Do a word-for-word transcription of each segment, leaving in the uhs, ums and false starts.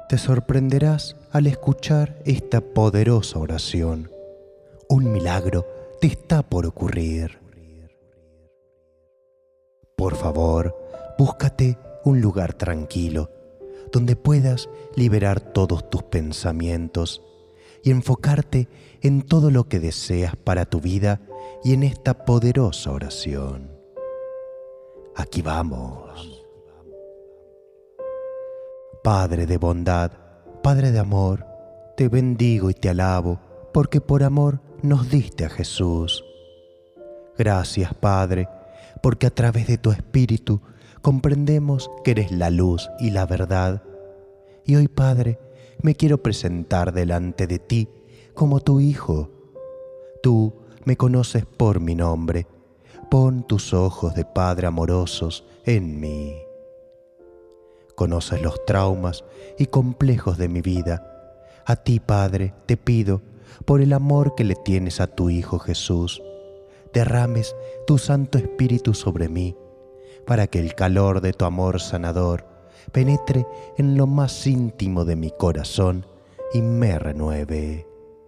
Te sorprenderás al escuchar esta poderosa oración. Un milagro te está por ocurrir. Por favor, búscate un lugar tranquilo donde puedas liberar todos tus pensamientos y enfocarte en todo lo que deseas para tu vida y en esta poderosa oración. Aquí vamos. Padre de bondad, Padre de amor, te bendigo y te alabo, porque por amor nos diste a Jesús. Gracias, Padre, porque a través de tu Espíritu comprendemos que eres la luz y la verdad. Y hoy, Padre, me quiero presentar delante de ti como tu Hijo. Tú me conoces por mi nombre. Pon tus ojos de Padre amorosos en mí. Conoces los traumas y complejos de mi vida. A ti, Padre, te pido, por el amor que le tienes a tu Hijo Jesús, derrames tu Santo Espíritu sobre mí, para que el calor de tu amor sanador penetre en lo más íntimo de mi corazón y me renueve.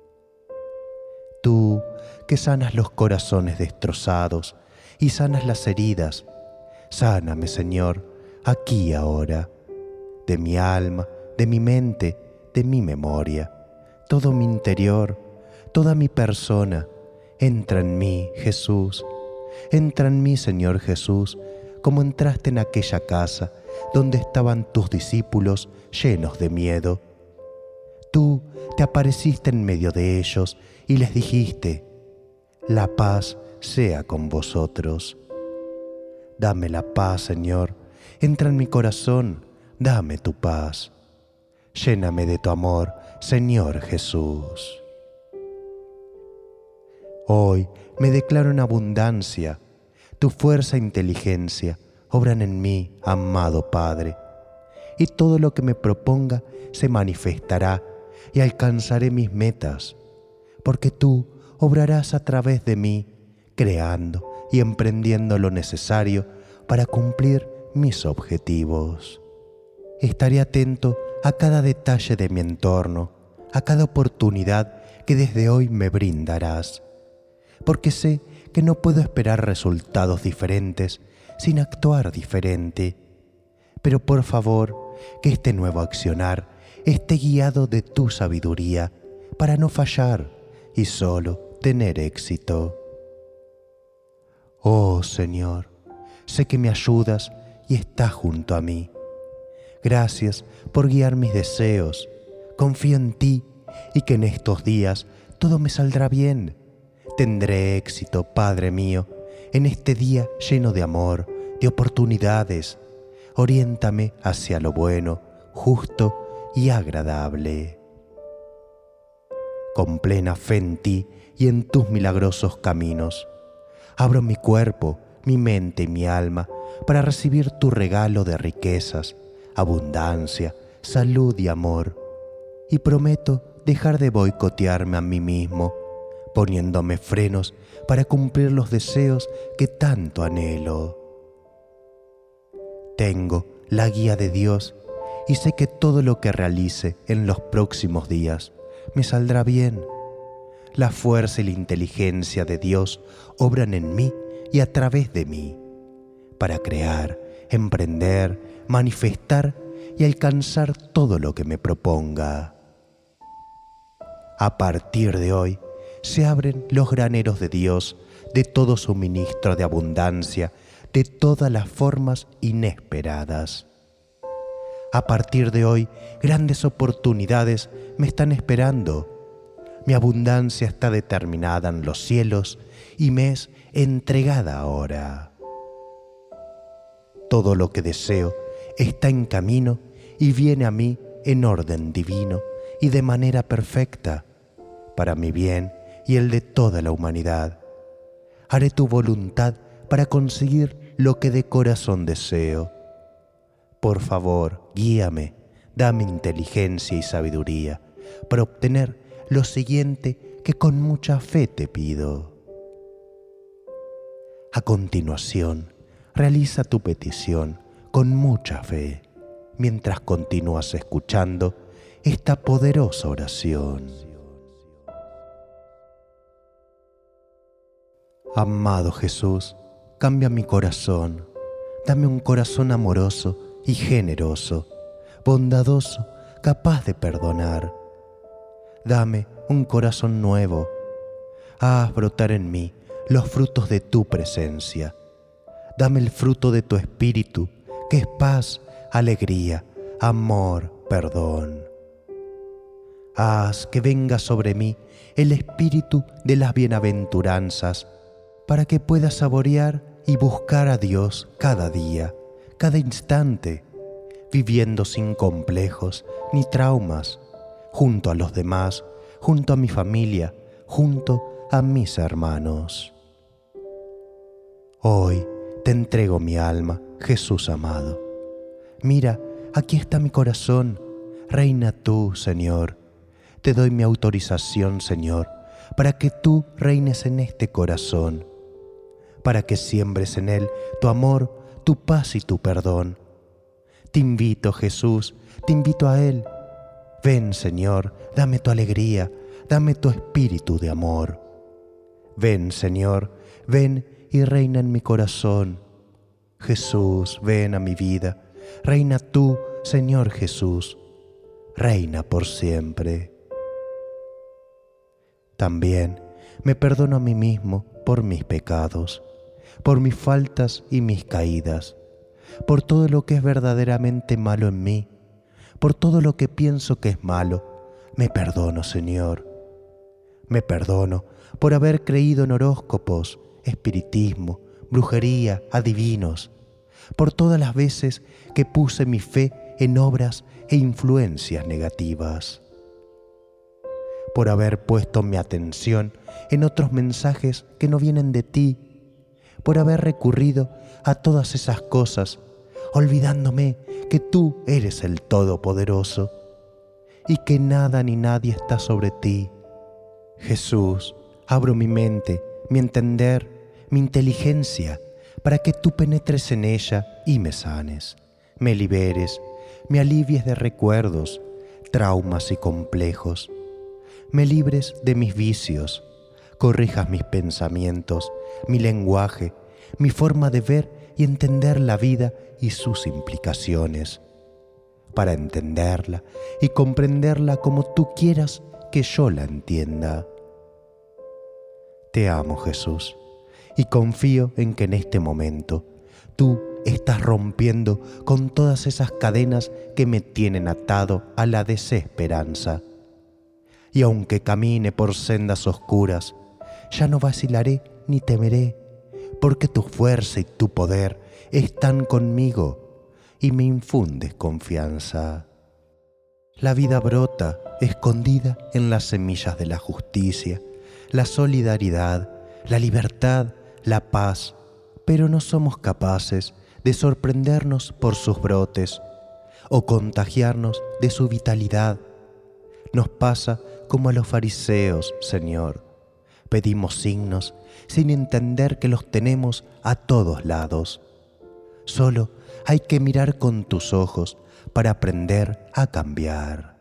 Tú, que sanas los corazones destrozados y sanas las heridas, sáname, Señor, aquí y ahora, de mi alma, de mi mente, de mi memoria, todo mi interior, toda mi persona. Entra en mí, Jesús, entra en mí, Señor Jesús, como entraste en aquella casa donde estaban tus discípulos llenos de miedo. Tú te apareciste en medio de ellos y les dijiste: la paz sea con vosotros. Dame la paz, Señor, entra en mi corazón, dame tu paz. Lléname de tu amor, Señor Jesús. Hoy me declaro en abundancia. Tu fuerza e inteligencia obran en mí, amado Padre, y todo lo que me proponga se manifestará y alcanzaré mis metas, porque tú obrarás a través de mí, creando y emprendiendo lo necesario para cumplir mis objetivos. Estaré atento a cada detalle de mi entorno, a cada oportunidad que desde hoy me brindarás, porque sé que no puedo esperar resultados diferentes sin actuar diferente. Pero por favor, que este nuevo accionar esté guiado de tu sabiduría para no fallar y solo tener éxito. Oh Señor, sé que me ayudas y estás junto a mí. Gracias por guiar mis deseos. Confío en ti y que en estos días todo me saldrá bien. Tendré éxito, Padre mío, en este día lleno de amor, de oportunidades. Oriéntame hacia lo bueno, justo y agradable. Con plena fe en ti y en tus milagrosos caminos, abro mi cuerpo, mi mente y mi alma para recibir tu regalo de riquezas, abundancia, salud y amor. Y prometo dejar de boicotearme a mí mismo, poniéndome frenos para cumplir los deseos que tanto anhelo. Tengo la guía de Dios y sé que todo lo que realice en los próximos días me saldrá bien. La fuerza y la inteligencia de Dios obran en mí y a través de mí, para crear, emprender, manifestar y alcanzar todo lo que me proponga. A partir de hoy, se abren los graneros de Dios de todo suministro de abundancia, de todas las formas inesperadas. A partir de hoy, grandes oportunidades me están esperando. Mi abundancia está determinada en los cielos y me es entregada ahora. Todo lo que deseo está en camino y viene a mí en orden divino y de manera perfecta, para mi bien y el de toda la humanidad. Haré tu voluntad para conseguir lo que de corazón deseo. Por favor, guíame, dame inteligencia y sabiduría para obtener lo siguiente que con mucha fe te pido. A continuación, realiza tu petición con mucha fe, mientras continúas escuchando esta poderosa oración. Amado Jesús, cambia mi corazón. Dame un corazón amoroso y generoso, bondadoso, capaz de perdonar. Dame un corazón nuevo. Haz brotar en mí los frutos de tu presencia. Dame el fruto de tu espíritu, que es paz, alegría, amor, perdón. Haz que venga sobre mí el espíritu de las bienaventuranzas, para que pueda saborear y buscar a Dios cada día, cada instante, viviendo sin complejos ni traumas, junto a los demás, junto a mi familia, junto a mis hermanos. Hoy te entrego mi alma, Jesús amado. Mira, aquí está mi corazón. Reina tú, Señor. Te doy mi autorización, Señor, para que tú reines en este corazón, para que siembres en él tu amor, tu paz y tu perdón. Te invito, Jesús, te invito a él. Ven, Señor, dame tu alegría, dame tu espíritu de amor. Ven, Señor, ven y reina en mi corazón. Jesús, ven a mi vida. Reina tú, Señor Jesús. Reina por siempre. También me perdono a mí mismo por mis pecados, por mis faltas y mis caídas, por todo lo que es verdaderamente malo en mí, por todo lo que pienso que es malo. Me perdono, Señor. Me perdono por haber creído en horóscopos, espiritismo, brujería, adivinos, por todas las veces que puse mi fe en obras e influencias negativas, por haber puesto mi atención en otros mensajes que no vienen de ti, por haber recurrido a todas esas cosas, olvidándome que tú eres el Todopoderoso y que nada ni nadie está sobre ti. Jesús, abro mi mente, mi entender, mi inteligencia, para que tú penetres en ella y me sanes, me liberes, me alivies de recuerdos, traumas y complejos, me libres de mis vicios, corrijas mis pensamientos, mi lenguaje, mi forma de ver y entender la vida y sus implicaciones, para entenderla y comprenderla como tú quieras que yo la entienda. Te amo, Jesús, y confío en que en este momento tú estás rompiendo con todas esas cadenas que me tienen atado a la desesperanza. Y aunque camine por sendas oscuras, ya no vacilaré ni temeré, porque tu fuerza y tu poder están conmigo y me infundes confianza. La vida brota escondida en las semillas de la justicia, la solidaridad, la libertad, la paz, pero no somos capaces de sorprendernos por sus brotes o contagiarnos de su vitalidad. Nos pasa como a los fariseos, Señor. Pedimos signos sin entender que los tenemos a todos lados. Solo hay que mirar con tus ojos para aprender a cambiar.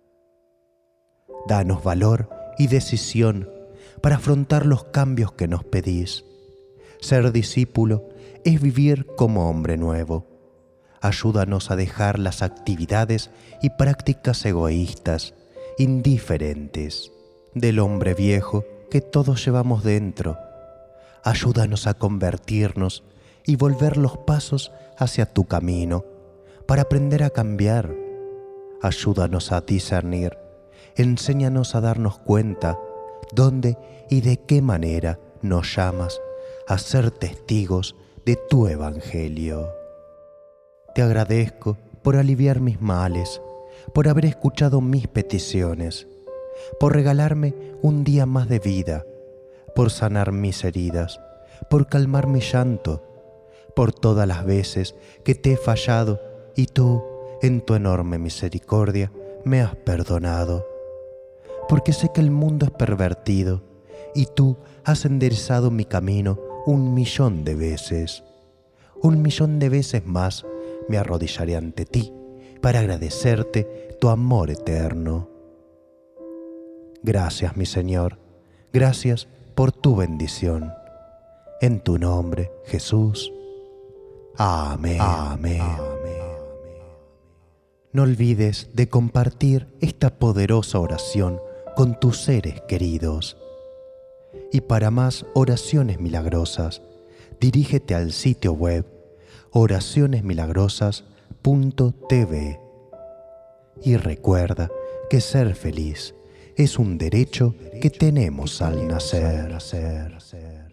Danos valor y decisión para afrontar los cambios que nos pedís. Ser discípulo es vivir como hombre nuevo. Ayúdanos a dejar las actividades y prácticas egoístas, indiferentes, del hombre viejo que todos llevamos dentro. Ayúdanos a convertirnos y volver los pasos hacia tu camino para aprender a cambiar. Ayúdanos a discernir. Enséñanos a darnos cuenta dónde y de qué manera nos llamas a ser testigos de tu evangelio. Te agradezco por aliviar mis males, por haber escuchado mis peticiones, por regalarme un día más de vida, por sanar mis heridas, por calmar mi llanto, por todas las veces que te he fallado y tú, en tu enorme misericordia, me has perdonado. Porque sé que el mundo es pervertido y tú has enderezado mi camino un millón de veces. Un millón de veces más me arrodillaré ante ti, para agradecerte tu amor eterno. Gracias, mi Señor, gracias por tu bendición. En tu nombre, Jesús. Amén. Amén. No olvides de compartir esta poderosa oración con tus seres queridos. Y para más oraciones milagrosas, dirígete al sitio web oraciones milagrosas punto t v. Y recuerda que ser feliz es un derecho que tenemos al nacer.